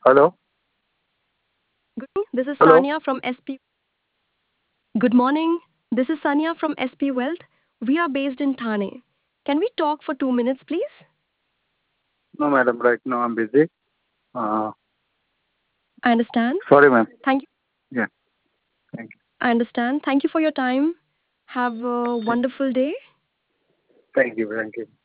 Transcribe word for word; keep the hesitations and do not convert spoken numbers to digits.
Hello? Good morning. This is Hello? Sania from S P. Good morning. This is Sania from S P Wealth. We are based in Thane. Can we talk for two minutes, please? No, madam. Right now I'm busy. Uh, I understand. sorry, ma'am. Thank you. Yeah. Thank you. I understand. Thank you for your time. Have a wonderful day. Thank you. Thank you.